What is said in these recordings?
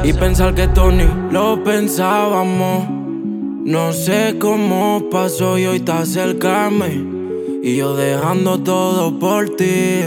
Y pensar que esto ni lo pensábamos. No sé cómo pasó y hoy te acercarme. Y yo dejando todo por ti.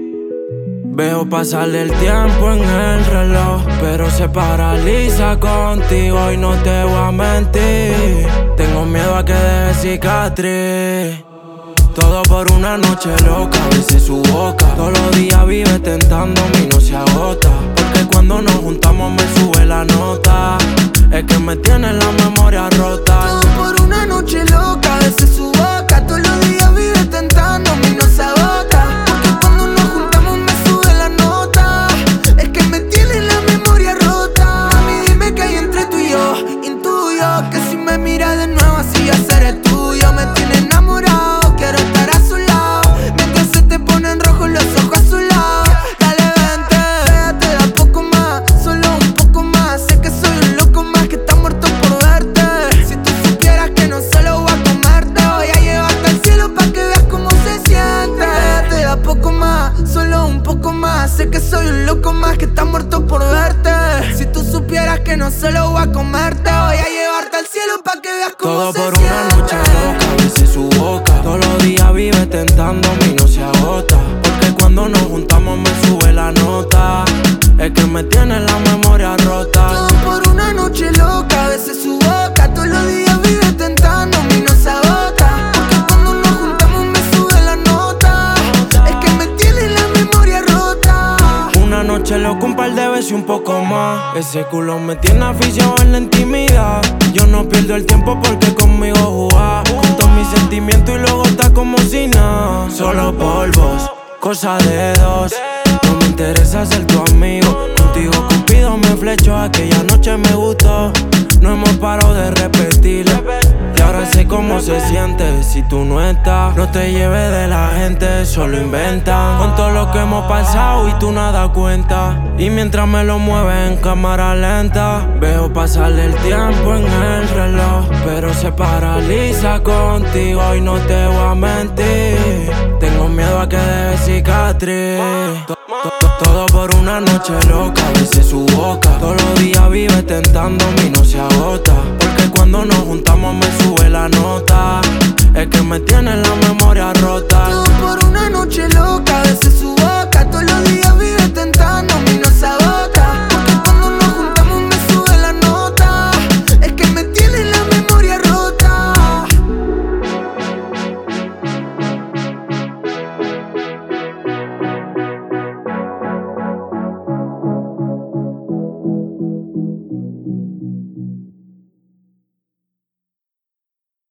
Veo pasar el tiempo en el reloj, pero se paraliza contigo y no te voy a mentir. Tengo miedo a que deje cicatriz. Todo por una noche loca, a veces su boca todos los días vive tentándome y no se agota. Porque cuando nos juntamos me sube la nota. Es que me tiene la memoria rota. Todo por una noche loca, a veces su boca todos los días vive tentándome y no se agota. Porque cuando nos juntamos me sube la nota. Es que me tiene la memoria rota. Mami, dime qué hay entre tú y yo. Intuyo que si me miras de nuevo así ya seré tuyo. Me tiene enamorado, quiero estar a su lado. Mientras se te ponen rojos los ojos azulados. Dale, vente, pégate de a poco más, solo un poco más. Sé que soy un loco más que está muerto por verte. Si tú supieras que no solo voy a comerte, voy a llevarte al cielo pa' que veas cómo se siente. Pégate de a poco más, solo un poco más. Sé que soy un loco más que está muerto por verte. Si tú supieras que no solo voy a comerte, voy a llevarte al cielo pa' que veas cómo todo se por siente. una noche loca, a veces su boca todos los días vive tentándome y no se agota. Porque cuando nos juntamos me sube la nota. Es que me tiene la memoria rota. Todo por una noche loca, a veces su boca todos los días vive tentándome y no se agota. Porque cuando nos juntamos me sube la nota. Es que me tiene la memoria rota. Una noche loco, un par de veces y un poco más. Ese culo me tiene aficionado en la intimidad. Yo no pierdo el tiempo porque conmigo jugás. Junto mis sentimientos y luego está como si nada. Solo polvos, cosa de dos. No me interesa ser tu amigo. Contigo Cupido me flechó, aquella noche me gustó. No hemos parado de repetir. Y ahora sé cómo se siente si tú no estás. No te lleves de la gente, solo inventan. Con todo lo que hemos pasado y tú nada cuenta. Y mientras me lo mueves en cámara lenta, veo pasar el tiempo en el reloj, pero se paraliza contigo y no te voy a mentir. Tengo miedo a que deje cicatriz. Todo por una noche loca, a veces su boca todos los días vive tentándome y no se agota. Porque cuando nos juntamos me sube la